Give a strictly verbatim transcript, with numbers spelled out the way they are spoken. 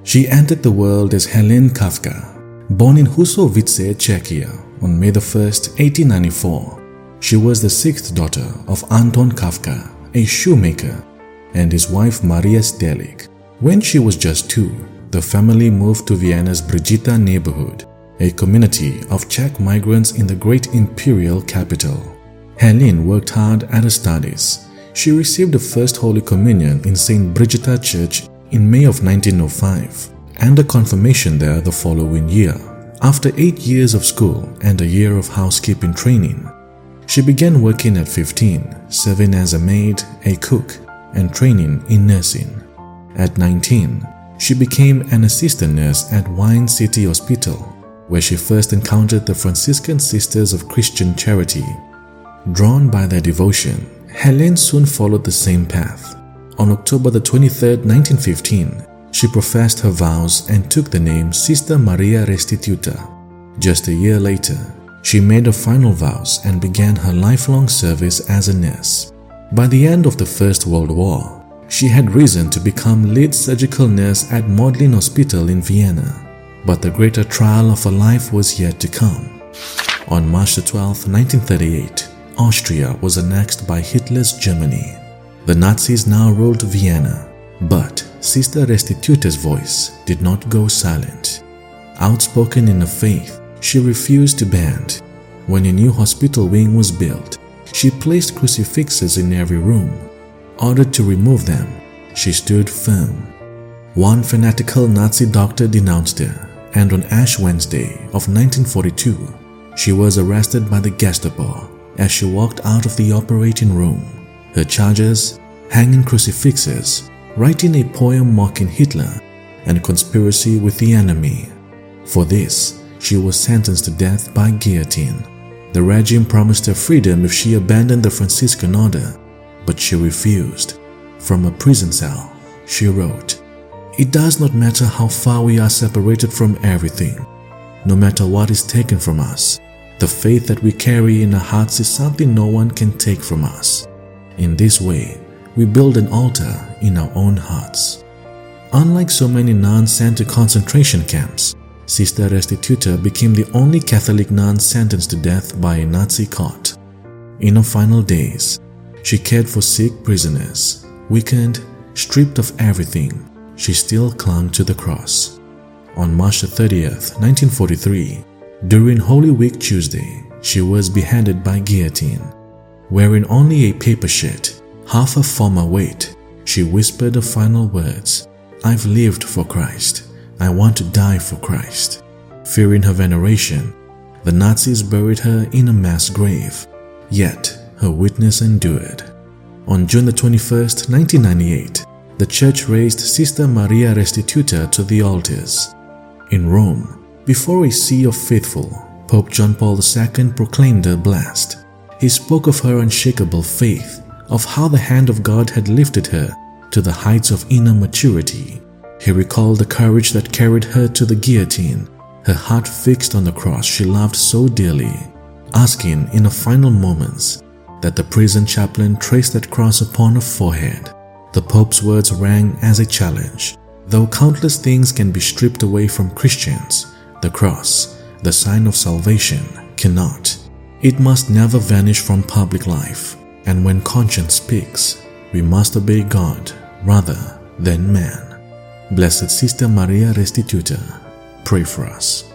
She entered the world as Helene Kafka. Born in Husovice, Czechia on May the first, eighteen ninety-four, she was the sixth daughter of Anton Kafka, a shoemaker, and his wife Maria Stelig. When she was just two, the family moved to Vienna's Brigita neighborhood, a community of Czech migrants in the great imperial capital. Helene worked hard at her studies. She received the first Holy Communion in Saint Brigita Church in May of nineteen oh five, and a confirmation there the following year. After eight years of school and a year of housekeeping training, she began working at fifteen, serving as a maid, a cook, and training in nursing. At nineteen, she became an assistant nurse at Wine City Hospital, where she first encountered the Franciscan Sisters of Christian Charity. Drawn by their devotion, Helene soon followed the same path. On October the twenty-third, nineteen fifteen, she professed her vows and took the name Sister Maria Restituta. Just a year later, she made her final vows and began her lifelong service as a nurse. By the end of the First World War, she had risen to become lead surgical nurse at Modlin Hospital in Vienna. But the greater trial of her life was yet to come. On March the twelfth, nineteen thirty-eight, Austria was annexed by Hitler's Germany. The Nazis now ruled Vienna, but Sister Restituta's voice did not go silent. Outspoken in her faith, she refused to bend. When a new hospital wing was built, she placed crucifixes in every room. Ordered to remove them, she stood firm. One fanatical Nazi doctor denounced her, and on Ash Wednesday of nineteen forty-two, she was arrested by the Gestapo as she walked out of the operating room. Her charges: hanging crucifixes, writing a poem mocking Hitler, and conspiracy with the enemy. For this, she was sentenced to death by guillotine. The regime promised her freedom if she abandoned the Franciscan order, but she refused. From a prison cell, she wrote, "It does not matter how far we are separated from everything. No matter what is taken from us, the faith that we carry in our hearts is something no one can take from us. In this way, we build an altar in our own hearts." Unlike so many nuns sent to concentration camps, Sister Restituta became the only Catholic nun sentenced to death by a Nazi court. In her final days, she cared for sick prisoners. Weakened, stripped of everything, she still clung to the cross. On March the thirtieth, nineteen forty-three, during Holy Week Tuesday, she was beheaded by guillotine. Wearing only a paper shirt, half her former weight, she whispered the final words, "I've lived for Christ. I want to die for Christ." Fearing her veneration, the Nazis buried her in a mass grave. Yet, her witness endured. On June the twenty-first, nineteen ninety-eight, the church raised Sister Maria Restituta to the altars. In Rome, before a sea of faithful, Pope John Paul the Second proclaimed her blessed. He spoke of her unshakable faith, of how the hand of God had lifted her to the heights of inner maturity. He recalled the courage that carried her to the guillotine, her heart fixed on the cross she loved so dearly, asking in her final moments that the prison chaplain trace that cross upon her forehead. The Pope's words rang as a challenge. Though countless things can be stripped away from Christians, the cross, the sign of salvation, cannot. It must never vanish from public life, and when conscience speaks, we must obey God rather than man. Blessed Sister Maria Restituta, pray for us.